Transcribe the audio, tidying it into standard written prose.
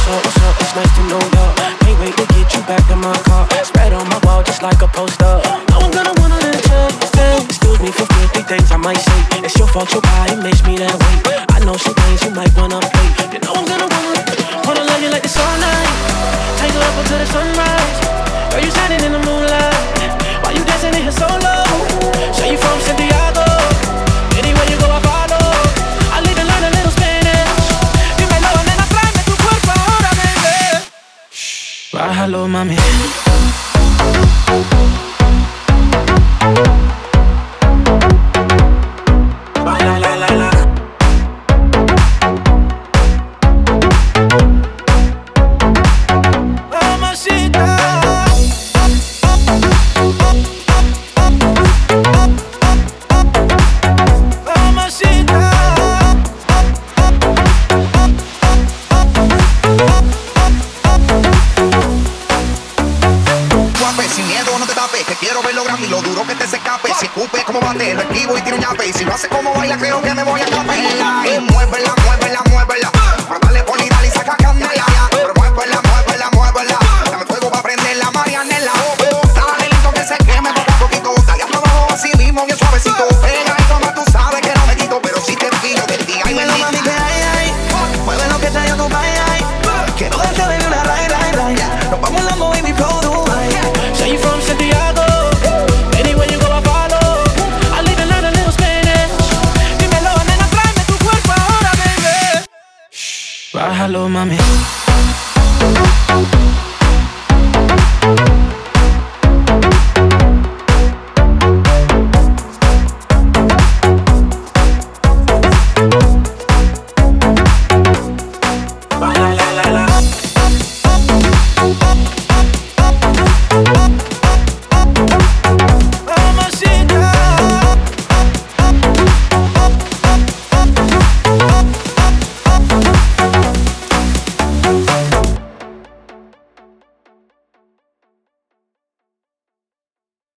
what's up, it's nice to know ya. Can't wait to get you back in my car. Spread on my wall just like a poster. No one gonna wanna let you stay. Excuse me for filthy things I might say. It's your fault, your body makes me that way. I know some things you might wanna play. You know I'm gonna wanna love you like this all night. Take you up until the sunrise. Girl, you shining in the moonlight. Why you dancing in here solo? Say you from Santiago. Anywhere you go, I follow. I need to learn a little Spanish. Dímelo, nena, tráeme tu cuerpo ahora, baby. Bájalo, mami. Baila, la, la, la. Mamacita. Sin miedo, no te tapes, que quiero ver lo grande y lo duro que te se escape. Si escupe como bate, lo esquivo y tiro un yape. Y si lo hace como baila, creo que me voy a escapar. Y muévela, muévela, muévela.